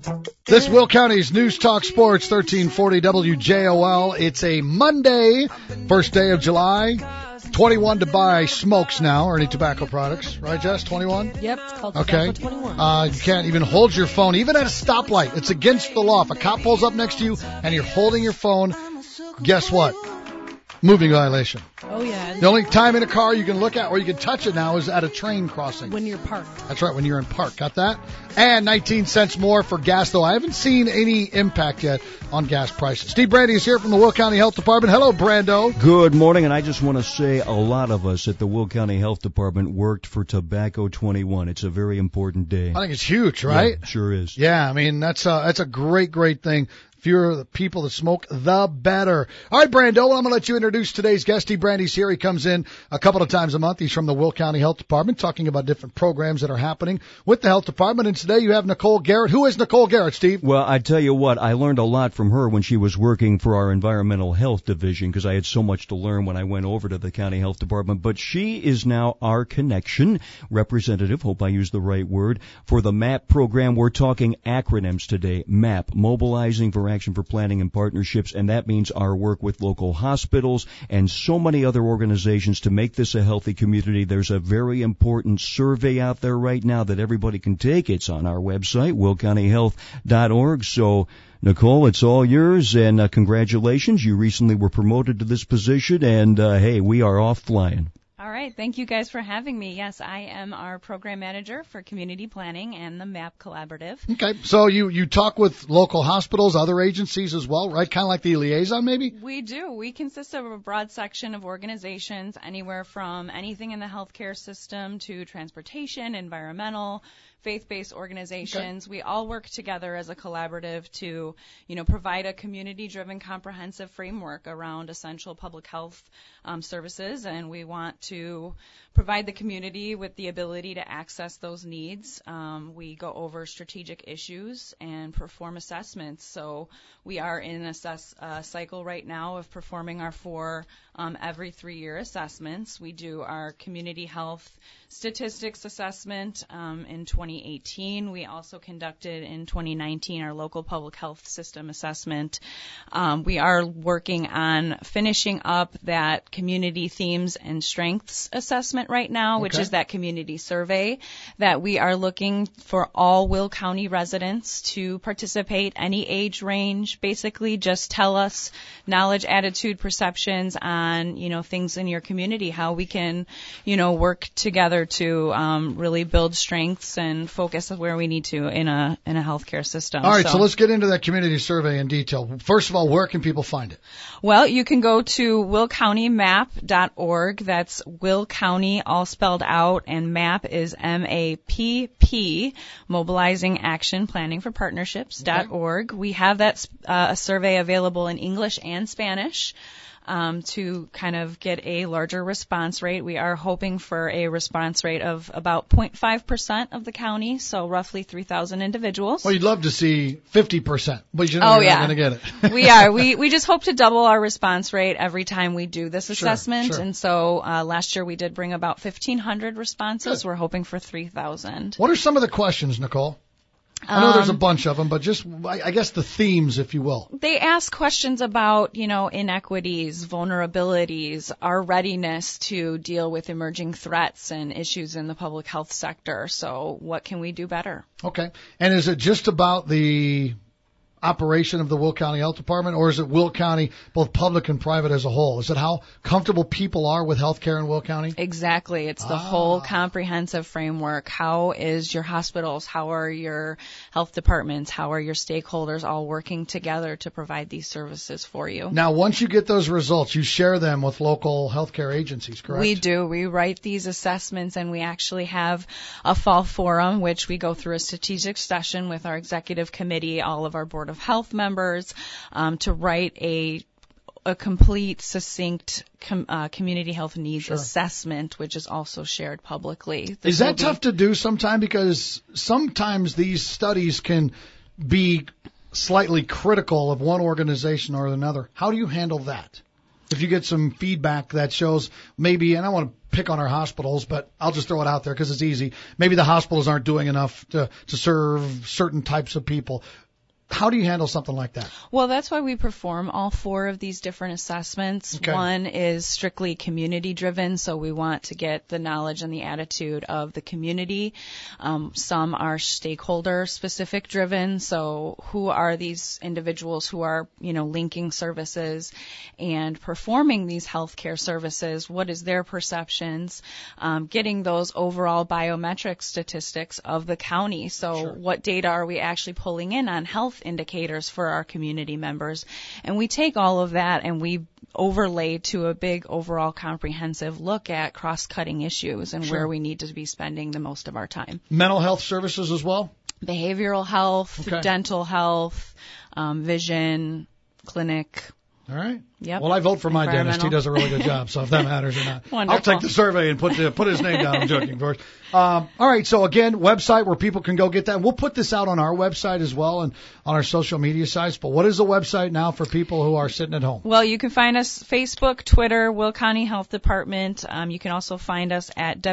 This Will County's News Talk Sports 1340 WJOL. It's a Monday, first day of July. 21 to buy smokes now, or any tobacco products. Right, Jess? 21? Yep, it's called Tobacco 21. You can't even hold your phone, even at a stoplight. It's against the law. If a cop pulls up next to you and you're holding your phone, guess what? Moving violation. Oh, yeah. The only time in a car you can look at or you can touch it now is at a train crossing. When you're parked. That's right, when you're in park. Got that? And 19 cents more for gas, though. I haven't seen any impact yet on gas prices. Steve Brandy is here from the Will County Health Department. Hello, Brando. Good morning, and I just want to say a lot of us at the Will County Health Department worked for Tobacco 21. It's a very important day. I think it's huge, right? Yeah, sure is. Yeah, I mean, that's a great thing. Fewer the people that smoke, the better. All right, Brando, I'm going to let you introduce today's guest. Steve Brandy's here. He comes in a couple of times a month. He's from the Will County Health Department, talking about different programs that are happening with the health department. And today you have Nicole Garrett. Who is Nicole Garrett, Steve? Well, I tell you what, I learned a lot from her when she was working for our environmental health division, because I had so much to learn when I went over to the county health department. But she is now our connection representative, hope I used the right word, for the MAP program. We're talking acronyms today. MAP, Mobilizing for Action for Planning and Partnerships, and that means our work with local hospitals and so many other organizations to make this a healthy community. There's a very important survey out there right now that everybody can take. It's on our website, willcountyhealth.org. So, Nicole, it's all yours, and congratulations. You recently were promoted to this position, and hey, we are off flying. All right. Thank you guys for having me. Yes, I am our program manager for community planning and the MAP Collaborative. Okay. So you talk with local hospitals, other agencies as well, right? Kind of like the liaison, maybe? We do. We consist of a broad section of organizations, anywhere from anything in the healthcare system to transportation, environmental, faith-based organizations. Okay. We all work together as a collaborative to, provide a community-driven comprehensive framework around essential public health services, and we want to provide the community with the ability to access those needs. We go over strategic issues and perform assessments. So we are in a cycle right now of performing our 4 every 3-year assessments. We do our community health statistics assessment in 2018. We also conducted in 2019 our local public health system assessment. We are working on finishing up that community themes and strengths assessment right now, which is that community survey that we are looking for all Will County residents to participate, any age range. Basically, just tell us knowledge, attitude, perceptions on, things in your community, how we can, work together to really build strengths and focus where we need to in a healthcare system. All right, so let's get into that community survey in detail. First of all, where can people find it? Well, you can go to willcountymap.org. That's Will County, all spelled out, and MAP is MAPP, Mobilizing Action Planning for Partnerships.org. We have that survey available in English and Spanish. To kind of get a larger response rate. We are hoping for a response rate of about 0.5% of the county, so roughly 3,000 individuals. Well, you'd love to see 50%, but you're not going to get it. We are. We just hope to double our response rate every time we do this assessment. Sure. And so last year we did bring about 1,500 responses. Good. We're hoping for 3,000. What are some of the questions, Nicole? I know there's a bunch of them, but just, I guess, the themes, if you will. They ask questions about, inequities, vulnerabilities, our readiness to deal with emerging threats and issues in the public health sector. So what can we do better? Okay. And is it just about the operation of the Will County Health Department, or is it Will County, both public and private as a whole? Is it how comfortable people are with health care in Will County? Exactly. It's the whole comprehensive framework. How is your hospitals? How are your health departments? How are your stakeholders all working together to provide these services for you? Now, once you get those results, you share them with local healthcare agencies, correct? We do. We write these assessments, and we actually have a fall forum, which we go through a strategic session with our executive committee, all of our board of health members, to write a complete, succinct community health needs assessment, which is also shared publicly. Is that tough to do sometimes? Because sometimes these studies can be slightly critical of one organization or another. How do you handle that? If you get some feedback that shows maybe, and I want to pick on our hospitals, but I'll just throw it out there because it's easy. Maybe the hospitals aren't doing enough to serve certain types of people. How do you handle something like that? Well, that's why we perform all 4 of these different assessments. Okay. One is strictly community driven, so we want to get the knowledge and the attitude of the community. Some are stakeholder specific driven, so who are these individuals who are, linking services and performing these healthcare services? What is their perceptions? Getting those overall biometric statistics of the county. So Sure. What data are we actually pulling in on health indicators for our community members? And we take all of that and we overlay to a big overall comprehensive look at cross-cutting issues and Sure. where we need to be spending the most of our time. Mental health services as well? Behavioral health, Okay. dental health, vision, clinic. All right. Yep. Well, I vote for my dentist. He Environmental. does a really good job, so if that matters or not. Wonderful. I'll take the survey and put his name down. I'm joking, of course. All right, so again, website where people can go get that. We'll put this out on our website as well and on our social media sites. But what is the website now for people who are sitting at home? Well, you can find us Facebook, Twitter, Will County Health Department. You can also find us at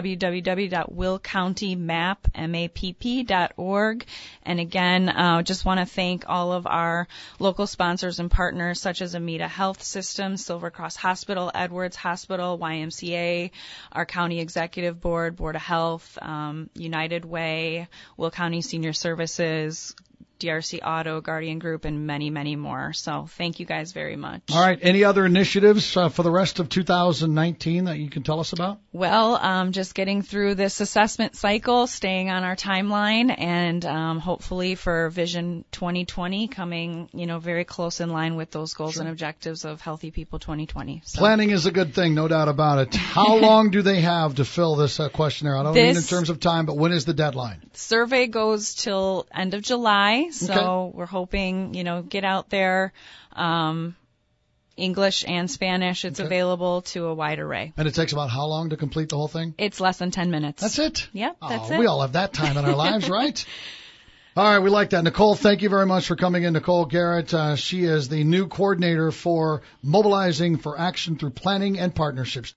www.willcountymap.org. And again, just want to thank all of our local sponsors and partners such as Amita Health Systems, Silver Cross Hospital, Edwards Hospital, YMCA, our County Executive Board, Board of Health, United Way, Will County Senior Services, DRC Auto, Guardian Group, and many, many more. So thank you guys very much. All right. Any other initiatives for the rest of 2019 that you can tell us about? Well, just getting through this assessment cycle, staying on our timeline, and hopefully for Vision 2020 coming, very close in line with those goals Sure. and objectives of Healthy People 2020. So. Planning is a good thing, no doubt about it. How long do they have to fill this questionnaire? I don't mean in terms of time, but when is the deadline? Survey goes till end of July. So Okay. we're hoping, get out there. English and Spanish. It's Okay. available to a wide array. And it takes about how long to complete the whole thing? It's less than 10 minutes. That's it? Yep, that's We it. all have that time in our lives, right? All right, we like that. Nicole, thank you very much for coming in. Nicole Garrett, she is the new coordinator for Mobilizing for Action through Planning and Partnerships.